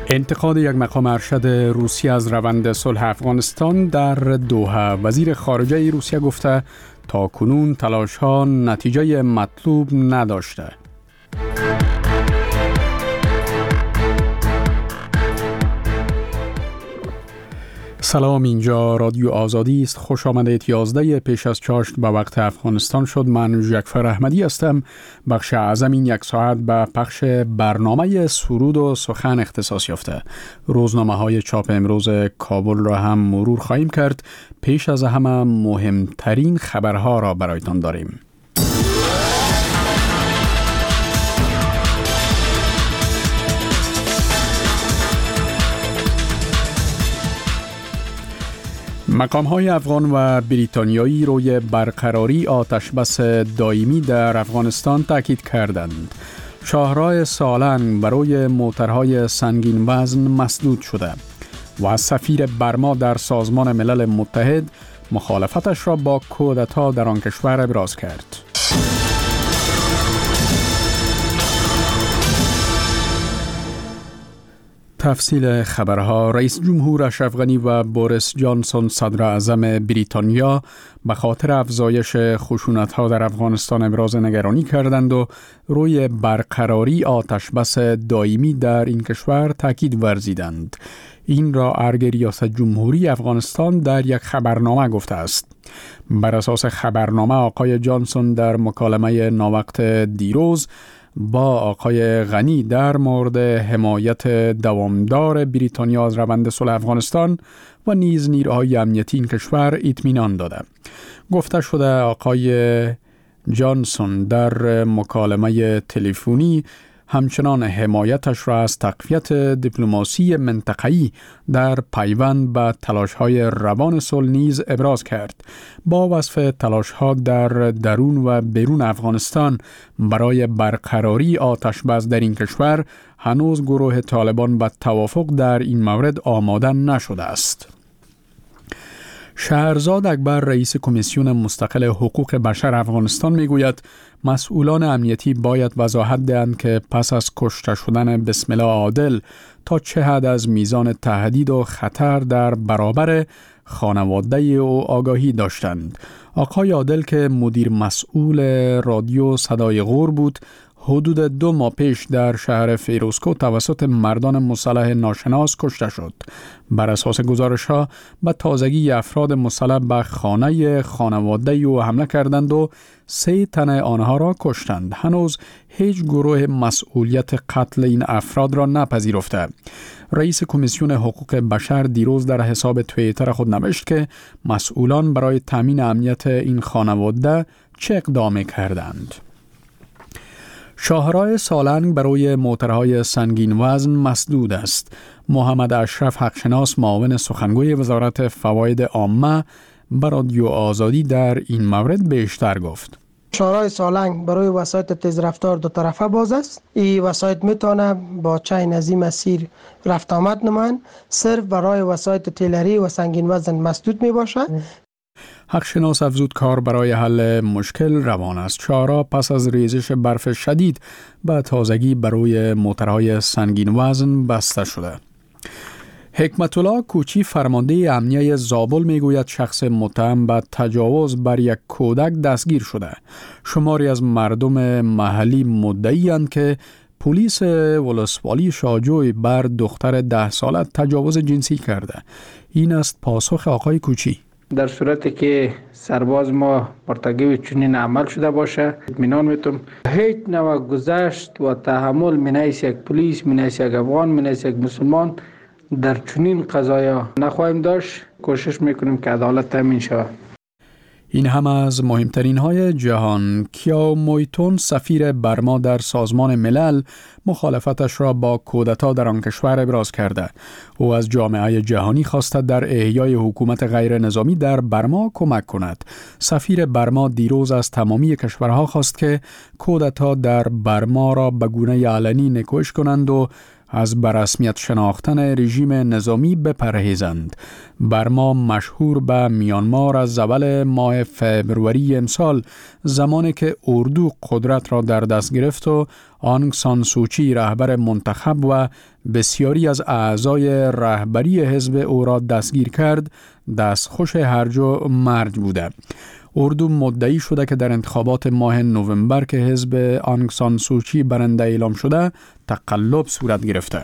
انتقاد یک مقام ارشد روسیه از روند صلح افغانستان در دوحه. وزیر خارجه روسیه گفته تا کنون تلاش‌ها نتیجه مطلوب نداشته. سلام، اینجا رادیو آزادی است. خوش آمدید. 11 پیش از چاشت به وقت افغانستان شد. من جعفر احمدی هستم. بخش اعظم این یک ساعت به پخش برنامه سرود و سخن اختصاص یافته. روزنامه های چاپ امروز کابل را هم مرور خواهیم کرد. پیش از همه مهمترین خبرها را برایتان داریم. مقام‌های افغان و بریتانیایی روی برقراری آتشبس دائمی در افغانستان تاکید کردند. شاهراه سالنگ برای موترهای سنگین وزن مسدود شده و سفیر برما در سازمان ملل متحد مخالفتش را با کودتا در آن کشور ابراز کرد. تفصیل خبرها. رئیس جمهور اشرف غنی و بوریس جانسون صدر اعظم بریتانیا به خاطر افزایش خشونت‌ها در افغانستان ابراز نگرانی کردند و روی برقراری آتشبس دائمی در این کشور تاکید ورزیدند. این را ارگ ریاست جمهوری افغانستان در یک خبرنامه گفته است. بر اساس خبرنامه آقای جانسون در مکالمه ناوقت دیروز با آقای غنی در مورد حمایت دوامدار بریتانیا از روند صلح افغانستان و نیز نیروهای امنیتی این کشور اطمینان داده. گفته شده آقای جانسون در مکالمه تلفنی همچنان حمایتش را از تقویت دیپلماسی منطقه‌ای در پیوند به تلاش‌های روان صلح نیز ابراز کرد. با وصف تلاش‌ها در درون و بیرون افغانستان برای برقراری آتشبس در این کشور، هنوز گروه طالبان به توافق در این مورد آماده نشده است. شهرزاد اکبر رئیس کمیسیون مستقل حقوق بشر افغانستان میگوید مسئولان امنیتی باید وضاحت دهند که پس از کشته شدن بسم الله عادل تا چه حد از میزان تهدید و خطر در برابر خانواده او آگاهی داشتند. آقای عادل که مدیر مسئول رادیو صدای غور بود، حدود 2 ماه پیش در شهر فیروزکوه توسط مردان مسلح ناشناس کشته شد. بر اساس گزارش‌ها به تازگی افراد مسلح به خانه خانواده او حمله کردند و 3 تن آنها را کشتند. هنوز هیچ گروه مسئولیت قتل این افراد را نپذیرفته. رئیس کمیسیون حقوق بشر دیروز در حساب توییتر خود نوشت که مسئولان برای تامین امنیت این خانواده چه اقدامی کردند. شاهراه سالنگ برای موترهای سنگین وزن مسدود است. محمد اشرف حقشناس معاون سخنگوی وزارت فواید عامه به رادیو آزادی در این مورد بیشتر گفت. شاهراه سالنگ برای وسایط تیز رفتار 2 طرفه باز است. این وسایط میتونه با چین از این مسیر رفت آمد نمایند. صرف برای وسایط تیلری و سنگین وزن مسدود می باشد. حقشناس افزود کار برای حل مشکل روان است. شاهراه پس از ریزش برف شدید به تازگی برای موترهای سنگین وزن بسته شده. حکمت الله کوچی فرمانده امنیه زابل میگوید شخص متهم به تجاوز بر یک کودک دستگیر شده. شماری از مردم محلی مدعی‌اند که پلیس ولسوالی شاجوی بر دختر 10 ساله تجاوز جنسی کرده. این است پاسخ آقای کوچی. در صورتی که سرباز ما مرتکب چنین عمل شده باشه، اطمینان میتونم هیچ نوع گذشت و تحمل منیس یک پلیس، منیس یک افغان، منیس یک مسلمان در چنین قضایا نخواهیم داشت. کوشش میکنیم که عدالت تامین شود. این هم از مهمترین های جهان. کیاو مویتون سفیر برما در سازمان ملل مخالفتش را با کودتا در آن کشور ابراز کرده. او از جامعه جهانی خواسته در احیای حکومت غیر نظامی در برما کمک کند. سفیر برما دیروز از تمامی کشورها خواست که کودتا در برما را به گونه علنی نکوش کنند و از برسمیت شناختن رژیم نظامی بپرهیزند. برما مشهور به میانمار از اول ماه فبروری امسال، زمانی که اردو قدرت را در دست گرفت و آنگ سان سوچی رهبر منتخب و بسیاری از اعضای رهبری حزب او را دستگیر کرد، دستخوش هرج و مرج بوده. اردو مدعی شده که در انتخابات ماه نوامبر که حزب آنگ سان سوچی برنده اعلام شده، تقلب صورت گرفته.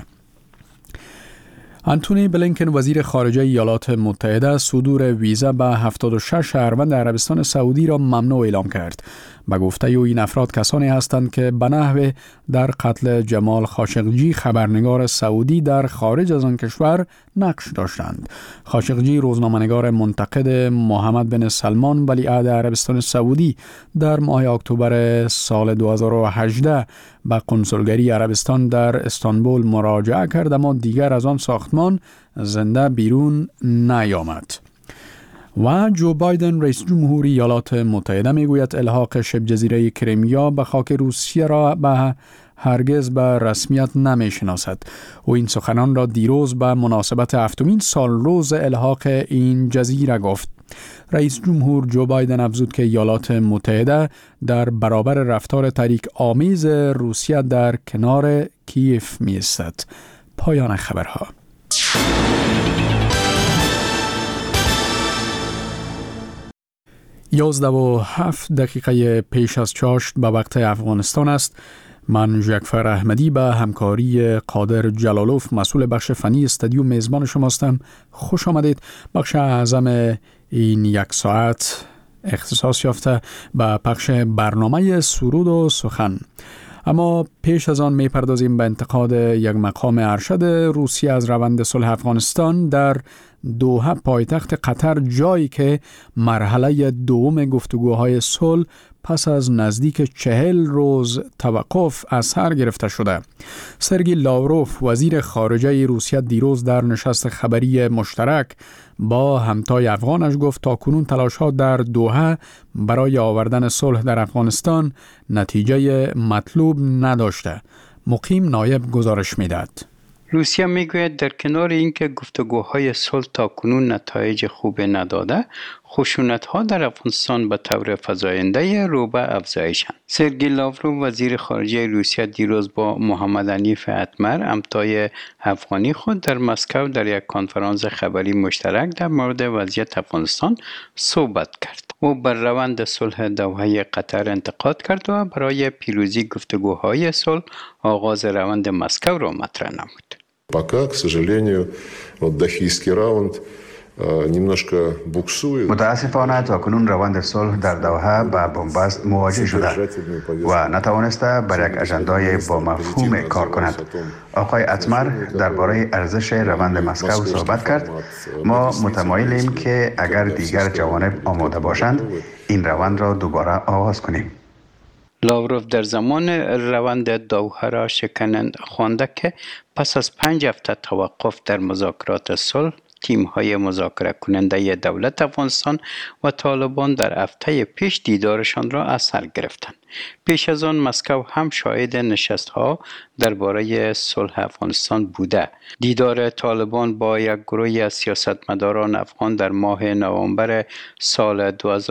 انتونی بلینکن وزیر خارجه ایالات متحده صدور ویزا به 76 شهروند عربستان سعودی را ممنوع اعلام کرد. به گفته او این افراد کسانی هستند که به نحو در قتل جمال خاشقجی خبرنگار سعودی در خارج از آن کشور نقش داشتند. خاشقجی روزنامه‌نگار منتقد محمد بن سلمان ولیعهد عربستان سعودی در ماه اکتبر سال 2018 به قنصلگری عربستان در استانبول مراجعه کرد، اما دیگر از آن ساختمان زنده بیرون نیامد. و جو بایدن رئیس جمهوری ایالات متحده میگوید الحاق شبه جزیره کریمیا به خاک روسیه را به هرگز به رسمیت نمیشناسد. او این سخنان را دیروز به مناسبت 7مین سالروز الحاق این جزیره گفت. رئیس جمهور جو بایدن افزود که ایالات متحده در برابر رفتار تحریک آمیز روسیه در کنار کیف می ایستد. پایان خبرها. 11:07 پیش از چاشت به وقت افغانستان است. من جعفر احمدی به همکاری قادر جلالوف مسئول بخش فنی استودیو میزبان شماستم. خوش آمدید. بخش اعظم این یک ساعت اختصاص یافته به پخش برنامه سرود و سخن. اما پیش از آن میپردازیم به انتقاد یک مقام ارشد روسیه از روند صلح افغانستان در دوحه پایتخت قطر، جایی که مرحله دوم گفتگوهای صلح پس از نزدیک 40 روز توقف از سر گرفته شده. سرگی لاوروف وزیر خارجه روسیه دیروز در نشست خبری مشترک با همتای افغانش گفت تاکنون تلاش‌ها در دوحه برای آوردن صلح در افغانستان نتیجه مطلوب نداشته. مقیم نایب گزارش میداد. روسیه میگوید در کنار اینکه گفتگوهای صلح تاکنون نتایج خوب نداده، خشونت‌ها در افغانستان به طور فزاینده رو به افزایشند. سرگی لاوروف وزیر خارجه روسیه دیروز با محمد حنیف اتمر همتای افغانی خود در مسکو در یک کنفرانس خبری مشترک در مورد وضعیت افغانستان صحبت کرد. او بر روند صلح دوحه قطر انتقاد کرد و برای پیروزی گفتگوهای صلح آغاز روند مسکو را مطرح نمود. Пока, к сожалению, вот дахийский раунд немножко буксует. متاسفانه تاکنون روند صلح در دوحه با بنبست مواجه شده و نتوانسته بر یک اجندای با مفهوم کار کند. آقای اتمر درباره ارزش روند مسکو صحبت کرد. ما متمایلیم که اگر دیگر جوانب آماده باشند این روند را دوباره آغاز کنیم. لاوروف در زمان روند دوحه را شکننده خوانده که پس از 5 هفته توقف در مذاکرات صلح، تیم‌های مذاکره کننده دولت افغانستان و طالبان در هفته پیش دیدارشان را از سر گرفتند. پیش از آن مسکو هم شاهد نشست‌ها درباره صلح افغانستان بوده. دیدار طالبان با یک گروه از سیاستمداران افغان در ماه نوامبر سال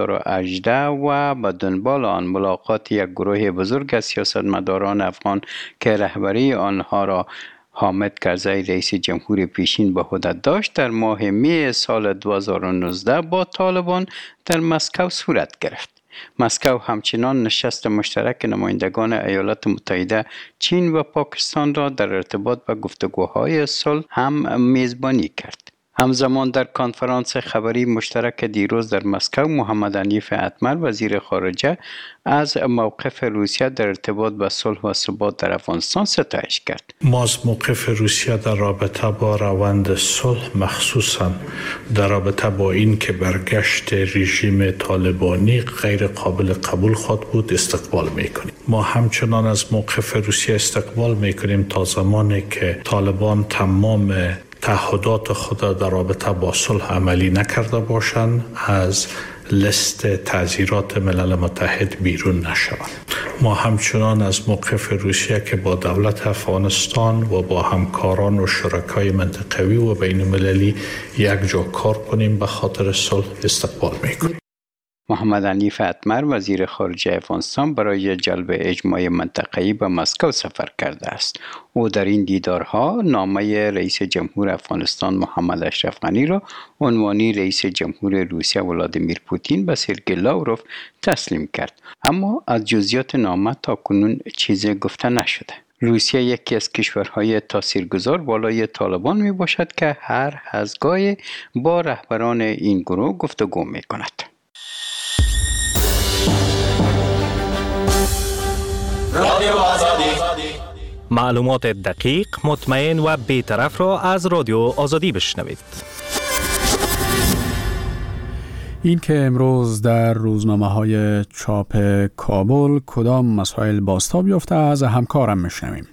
2018 و به دنبال آن ملاقات یک گروه بزرگ از سیاستمداران افغان که رهبری آنها را حامد کرزی رئیس جمهور پیشین به عهده داشت در ماه می سال 2019 با طالبان در مسکو صورت گرفت. مسکو همچنان نشست مشترک نمایندگان ایالات متحده، چین و پاکستان را در ارتباط با گفتگوهای صلح هم میزبانی کرد. همزمان در کنفرانس خبری مشترک دیروز در مسکو، محمد حنیف اتمر وزیر خارجه از موقف روسیه در ارتباط با صلح و ثبات در افغانستان ستایش کرد. ما از موقف روسیه در رابطه با روند صلح، مخصوصا در رابطه با این که برگشت رژیم طالبانی غیر قابل قبول خواهد بود استقبال میکنیم. ما همچنان از موقف روسیه استقبال میکنیم تا زمانی که طالبان تمام تعهدات خود در رابطه با صلح عملی نکرده باشند از لیست تعزیرات ملل متحد بیرون نشوند. ما همچنان از موقف روسیه که با دولت افغانستان و با همکاران و شرکای منطقوی و بین المللی یک جا کار کنیم به خاطر صلح استقبال میکنیم. محمد عنیف اتمر وزیر خارجه افغانستان برای جلب اجماع منطقه‌ای به مسکو سفر کرده است. او در این دیدارها نامه رئیس جمهور افغانستان محمد اشرف غنی را عنوانی رئیس جمهور روسیه ولادیمیر پوتین به سرگئی لاوروف تسلیم کرد، اما از جزئیات نامه تاکنون چیزی گفته نشده. روسیه یکی از کشورهای تاثیرگذار بالای طالبان می باشد که هر هرزگاهی با رهبران این گروه گفتگو می کند. رادیو آزادی، معلومات دقیق، مطمئن و بی‌طرف را از رادیو آزادی بشنوید. این که امروز در روزنامه‌های چاپ کابل کدام مسائل بازتاب یافته از همکارم میشنویم.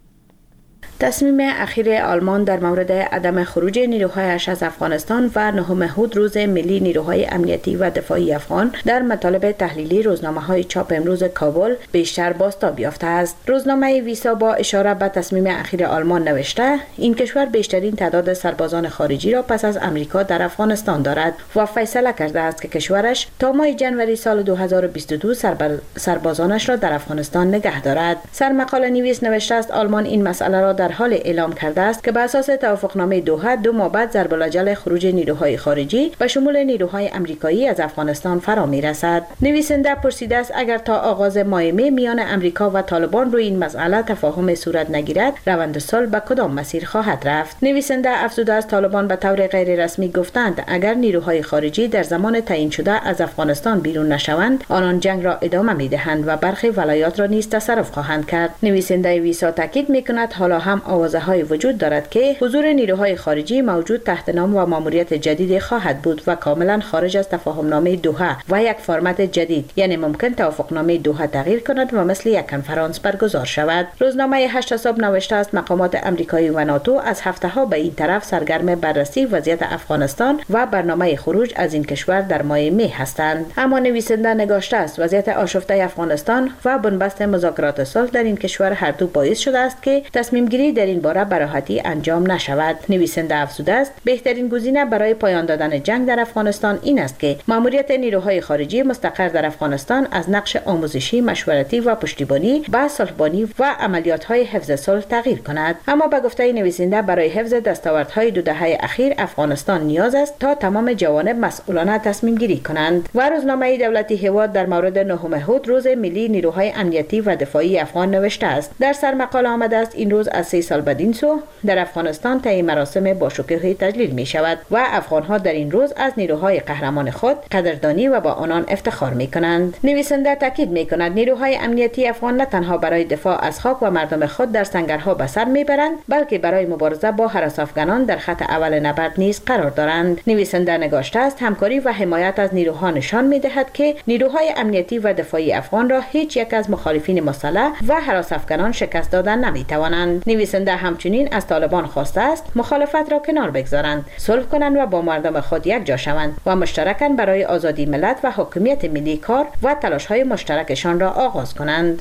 تصمیم اخیر آلمان در مورد عدم خروج نیروهایش از افغانستان و 9 اود روز ملی نیروهای امنیتی و دفاعی افغان در مطالب تحلیلی روزنامه‌های چاپ امروز کابل بیشتر بازتاب یافته است. روزنامه ویسا با اشاره به تصمیم اخیر آلمان نوشته این کشور بیشترین تعداد سربازان خارجی را پس از امریکا در افغانستان دارد و فیصله کرده است که کشورش تا ماه جنوری سال 2022 سربازانش را در افغانستان نگه دارد. سرمقاله نویس نوشته است آلمان این مسئله را در حال اعلام کرده است که بر اساس توافقنامه دوحه 2 ماه بعد ضرب الاجل خروج نیروهای خارجی و شمول نیروهای آمریکایی از افغانستان فرا میرسد. نویسنده پرسیده است اگر تا آغاز ماه می میان امریکا و طالبان روی این مسئله تفاهم صورت نگیرد روند صلح به کدام مسیر خواهد رفت. نویسنده افزوده است طالبان به طور غیر رسمی گفتند اگر نیروهای خارجی در زمان تعیین شده از افغانستان بیرون نشوند آنان جنگ را ادامه میدهند و برخی ولایات را نیز تصرف خواهند کرد. نویسنده ویسا تاکید میکند حالا هم آوازه‌های وجود دارد که حضور نیروهای خارجی موجود تحت نام و ماموریت جدید خواهد بود و کاملا خارج از تفاهمنامه دوحه و یک فرمت جدید، یعنی ممکن توافقنامه دوحه تغییر کند و مثل یک کنفرانس برگزار شود. روزنامه 8 صبح نوشته است مقامات آمریکایی و ناتو از هفته‌ها به این طرف سرگرم بررسی وضعیت افغانستان و برنامه خروج از این کشور در ماه می هستند. اما نویسنده نگاشته است وضعیت آشفته افغانستان و بنبست مذاکرات صلح در این کشور هر دو باعث شده است که تصمیم گیری در این باره به راحتی انجام نشود. نویسنده افزوده است بهترین گزینه برای پایان دادن جنگ در افغانستان این است که ماموریت نیروهای خارجی مستقر در افغانستان از نقش آموزشی، مشورتی و پشتیبانی به صلحبانی و عملیات‌های حفظ صلح تغییر کند. اما به گفته نویسنده برای حفظ دستاوردهای 2 دهه اخیر افغانستان نیاز است تا تمام جوانب مسئولانه تصمیم گیری کنند. و روزنامه دولتی هواد در مورد 9 اود روز ملی نیروهای امنیتی و دفاعی افغان نوشته است در سرمقاله آمده است این روز از 3 سال بدین سو در افغانستان طی مراسم باشکوه تجلیل می شود و افغانها در این روز از نیروهای قهرمان خود قدردانی و با آنان افتخار می کنند. نویسنده تاکید می کند نیروهای امنیتی افغان نه تنها برای دفاع از خاک و مردم خود در سنگرها به سر می برند بلکه برای مبارزه با هراس افغانان در خط اول نبرد نیز قرار دارند. نویسنده نگاشته است همکاری و حمایت از نیروها نشان می دهد که نیروهای امنیتی و دفاعی افغان را هیچ یک از مخالفین مسلح و هراس افغانان شکست دادن نمی توانند. نویسنده همچنین از طالبان خواسته است مخالفت را کنار بگذارند، صلح کنند و با مردم خود یک جا شوند و مشترکاً برای آزادی ملت و حاکمیت ملی کار و تلاش‌های مشترکشان را آغاز کنند.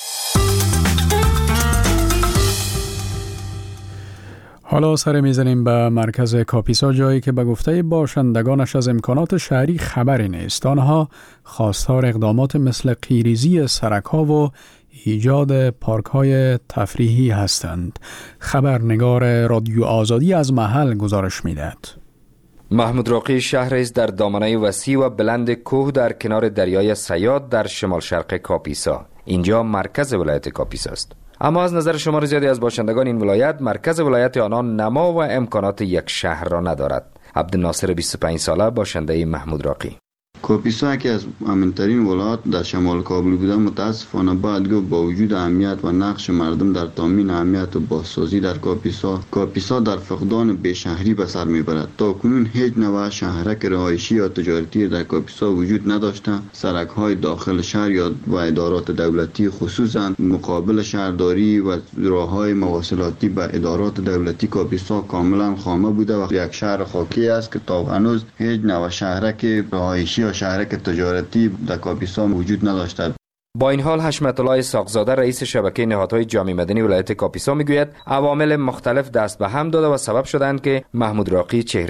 حالا سر میزنیم به مرکز کاپیسا، جایی که به گفته باشندگانش از امکانات شهری خبری نیست. آنها خواستار اقدامات مثل قیریزی سرک‌ها و ایجاد پارک‌های تفریحی هستند. خبرنگار رادیو آزادی از محل گزارش می‌دهد. محمود راقی شهری است در دامنه وسیع و بلند کوه در کنار دریای سیاد در شمال شرق کاپیسا. اینجا مرکز ولایت کاپیسا است. اما از نظر شمار زیادی از باشندگان این ولایت، مرکز ولایت آنان نما و امکانات یک شهر را ندارد. عبدالناصر 25 ساله باشنده محمود راقی: کاپیسا که از امن‌ترین ولایات در شمال کابل بوده، متاسفانه باید گفت با وجود اهمیت و نقش مردم در تامین اهمیت و بازسازی در کاپیسا در فقدان بهشهری به سر میبرد. تا کنون هیچ نوع شهرک رهایشی یا تجارتی در کاپیسا وجود نداشته. سرک‌های داخل شهر یا و ادارات دولتی خصوصا مقابل شهرداری و راه‌های مواصلاتی به ادارات دولتی کاپیسا کاملا خامه بوده و یک شهر خاکی است که تا هنوز هیچ نوع شهرک رهایشی یا شهرک تجارتی در کاپیسا وجود نداشته. با این حال حشمت الله ساقزاده رئیس شبکه نهادهای جامعه مدنی ولایت کاپیسا میگوید عوامل مختلف دست به هم داده و سبب شدند که محمود راقی چهره